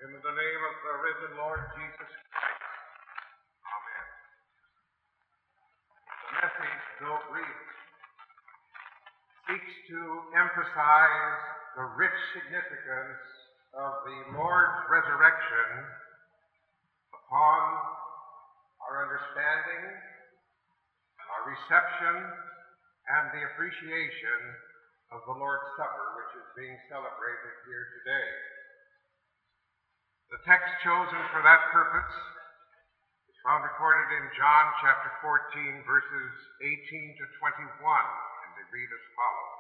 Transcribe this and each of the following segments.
In the name of the risen Lord Jesus Christ. Amen. The message, though brief, seeks to emphasize the rich significance of the Lord's resurrection upon our understanding, our reception, and the appreciation of the Lord's Supper, which is being celebrated here today. The text chosen for that purpose is found recorded in John chapter 14, verses 18 to 21, and they read as follows.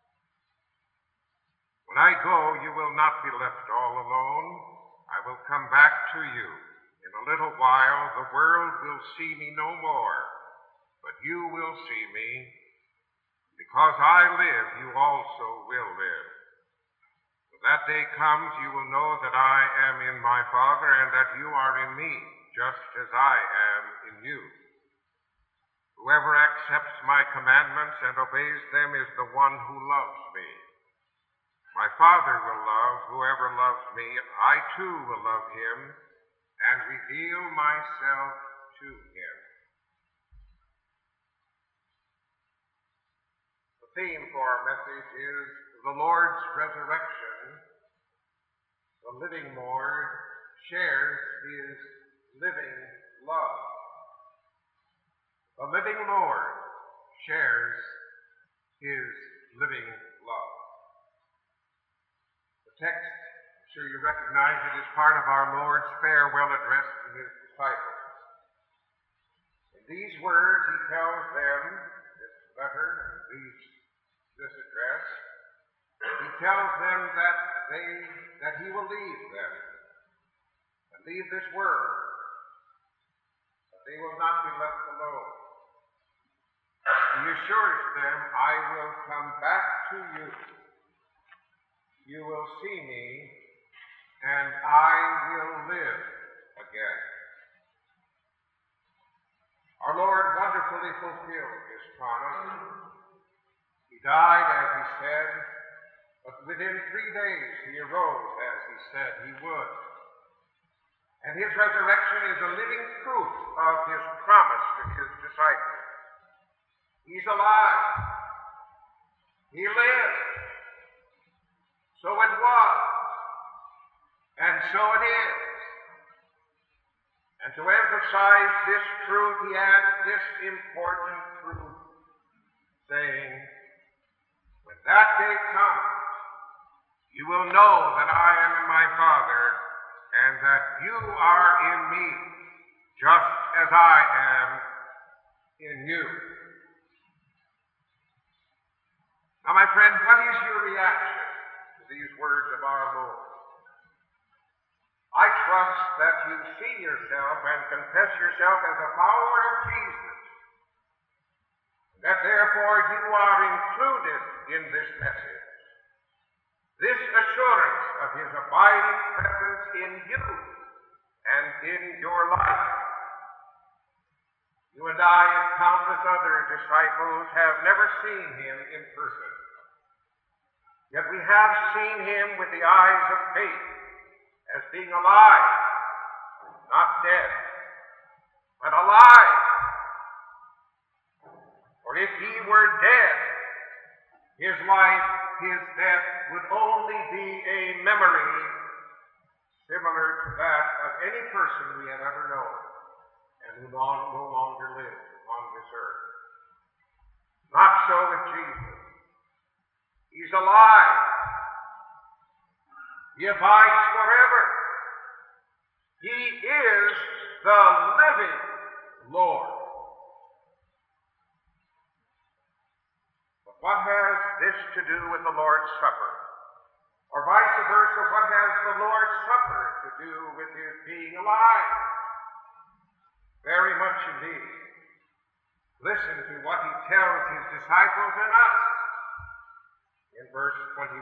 When I go, you will not be left all alone. I will come back to you. In a little while, the world will see me no more, but you will see me. Because I live, you also will live. That day comes, you will know that I am in my Father, and that you are in me, just as I am in you. Whoever accepts my commandments and obeys them is the one who loves me. My Father will love whoever loves me. I too will love him and reveal myself to him. The theme for our message is the Lord's resurrection. The living Lord shares his living love. The living Lord shares his living love. The text, I'm sure you recognize it, is part of our Lord's farewell address to his disciples. In these words, he tells them, this letter, this address, he tells them that he will leave them and leave this world, but they will not be left alone. He assures them, I will come back to you. You will see me, and I will live again. Our Lord wonderfully fulfilled his promise. He died, as he said, but within 3 days he arose, as he said he would. And his resurrection is a living proof of his promise to his disciples. He's alive. He lived. So it was. And so it is. And to emphasize this truth, he adds this important truth, saying, when that day comes, you will know that I am in my Father, and that you are in me, just as I am in you. Now, my friend, what is your reaction to these words of our Lord? I trust that you see yourself and confess yourself as a follower of Jesus, that therefore you are included in this message. This assurance of his abiding presence in you and in your life. You and I and countless other disciples have never seen him in person. Yet we have seen him with the eyes of faith as being alive, not dead, but alive. For if he were dead, his life, his death would only be a memory similar to that of any person we have ever known and who no longer lives upon this earth. Not so with Jesus. He's alive. He abides forever. He is the living Lord. What has this to do with the Lord's Supper? Or vice versa, what has the Lord's Supper to do with his being alive? Very much indeed. Listen to what he tells his disciples and us in verse 21.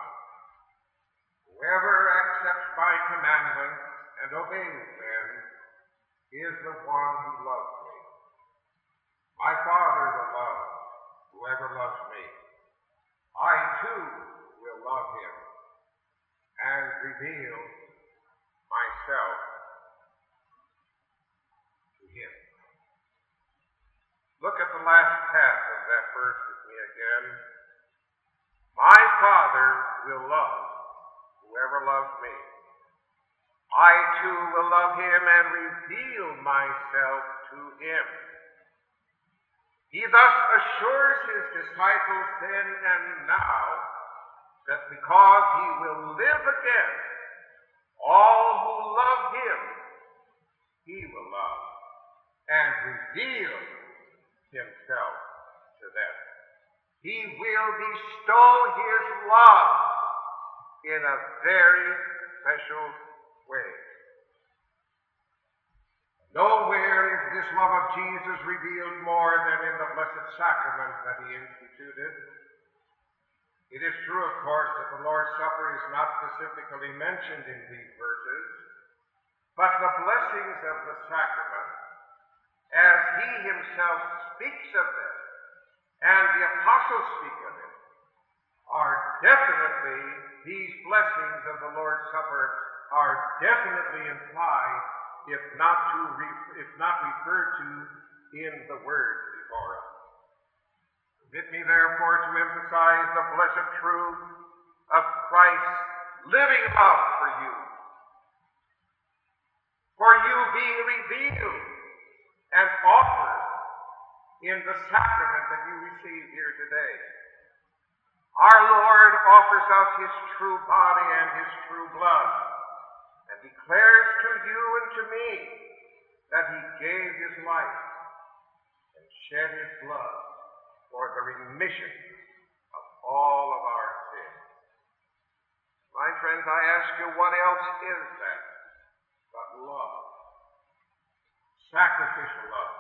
Whoever accepts my commandments and obeys them is the one who loves me. My Father will love whoever loves me. I too will love him and reveal myself to him. Look at the last half of that verse with me again. My Father will love whoever loves me. I too will love him and reveal myself to him. He thus assures his disciples then and now that because he will live again, all who love him, he will love and reveal himself to them. He will bestow his love in a very special way. Nowhere is this love of Jesus revealed more than in the Blessed Sacrament that he instituted. It is true, of course, that the Lord's Supper is not specifically mentioned in these verses, but the blessings of the sacrament, as he himself speaks of them, and the apostles speak of it, are definitely, these blessings of the Lord's Supper are definitely implied, if not referred to in the words before us. Permit me, therefore, to emphasize the blessed truth of Christ's living love for you being revealed and offered in the sacrament that you receive here today. Our Lord offers us his true body and his true blood, and declares to you and to me that he gave his life and shed his blood for the remission of all of our sins. My friends, I ask you, what else is that but love? Sacrificial love.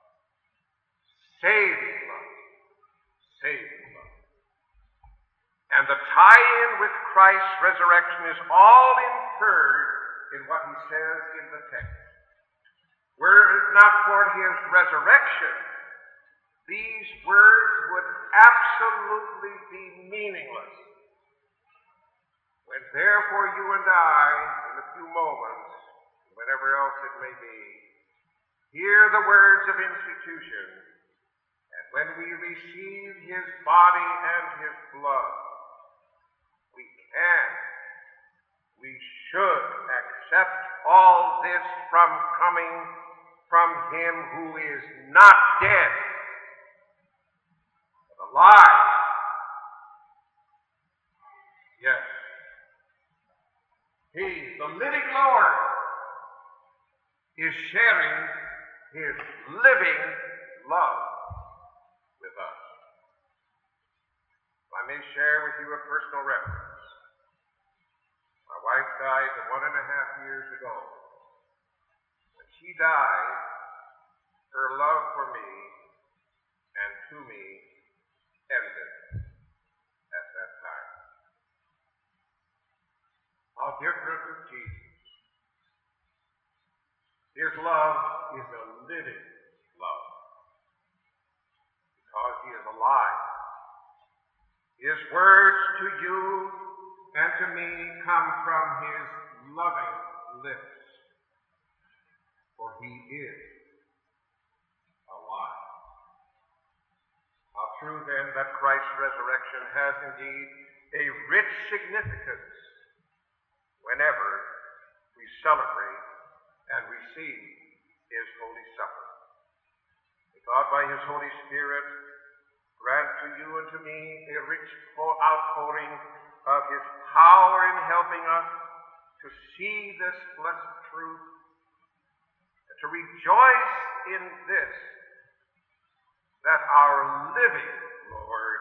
Saving love. Saving love. And the tie-in with Christ's resurrection is all inferred in what he says in the text. Were it not for his resurrection, these words would absolutely be meaningless. When therefore you and I, in a few moments, whenever else it may be, hear the words of institution, and when we receive his body and his blood, we should accept all this from coming from him who is not dead, but alive. Yes, he, the living Lord, is sharing his living love with us. I may share with you a personal reference. My wife died 1.5 years ago. When she died, her love for me and to me ended at that time. How different with Jesus. His love is a living love because he is alive. His words to you and to me come from his loving lips, for he is alive. How true then that Christ's resurrection has indeed a rich significance whenever we celebrate and receive his Holy Supper. May God, by his Holy Spirit, grant to you and to me a rich outpouring of his power in helping us to see this blessed truth and to rejoice in this, that our living Lord